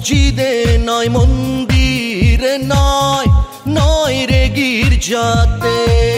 মসজিদে নয় মন্দিরে নয়, নয় রে গির্জাতে,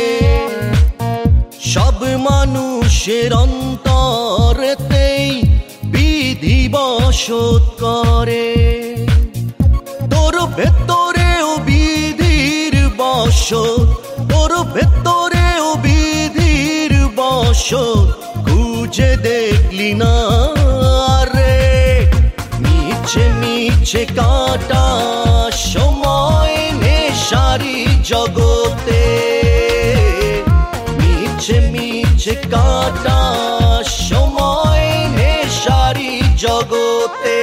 সব মানুষের অন্তরেতেই বিধি বসত করে। তোর ভেতরেও বিধির বসত, তোর ভেতরেও বিধির বসত, খুঁজে দেখলি না রে। মিছে মিছে কাটা সময় নেশারি জগতে, মিছে মিছে কাটা সময় নেশারি জগতে।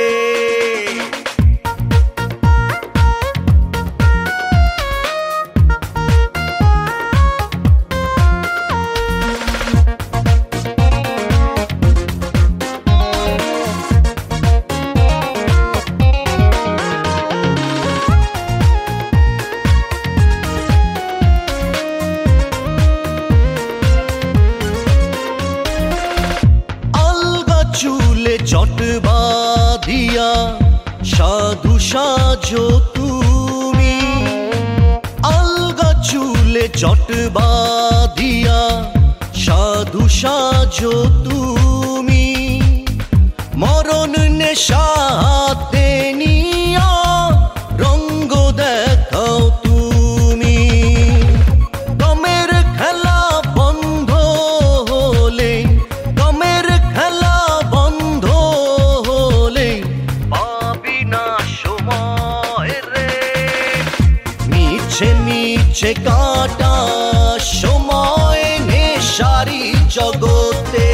চুলে চট বাঁধিয়া সাধু সাজো তুমি, আলগা চুলে চট বাঁধিয়া সাধু সাজো তুমি, মরণ নেশা হাতে নিয়া রঙ্গ দেখাও তুমি। দমের খেলা বন্ধ হলে, দমের খেলা বন্ধ হলে পাবি না সময় রে। মিছে মিছে কাটা সময় নেশারি জগতে,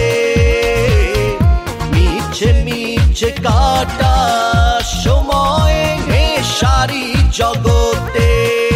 মিছে মিছে কাটা সময় নেশারি জগতে।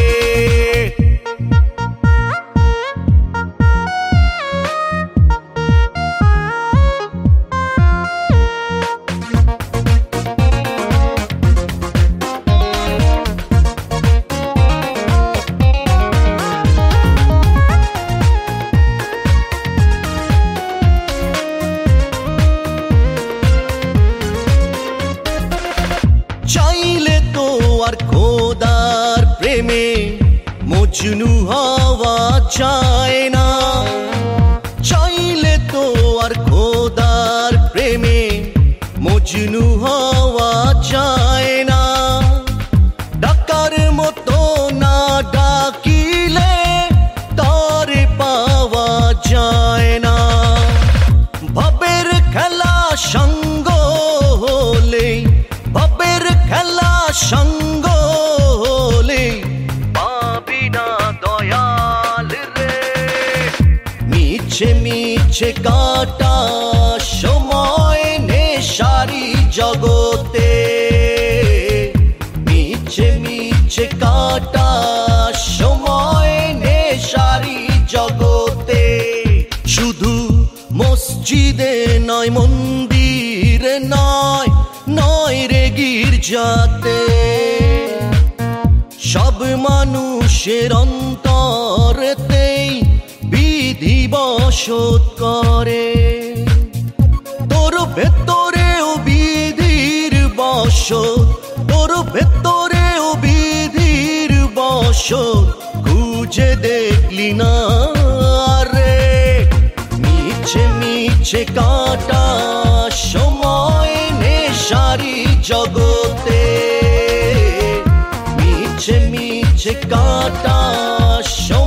চাইলে তো আর খোদার প্রেমে মজনু হওয়া যায় না, চাইলে তো আর খোদার প্রেমে মজনু হওয়া যায় না। ডাকার মতো না ডাকিলে তারে পাওয়া যায় না। ভাবের খেলা সঙ্গ হলে, ভাবের খেলা সঙ্গ হলে পাবি না দয়াল রে। মিছে মিছে কাটা সময় নেশারি জগতে, মিছে মিছে কাটা সময় নেশারি জগতে। শুধু মসজিদে নয় মন্দিরে নয়, নয় রে গির্জাতে, সব মানুষের অন্তরেতেই বিধি বসত করে। তোর ভেতরেও বিধির বসত, তোর ভেতরেও বিধির বসত, খুঁজে দেখলি না রে। মিছে মিছে কাটা সময় নেশারি জগতে, মিছে মিছে কাটা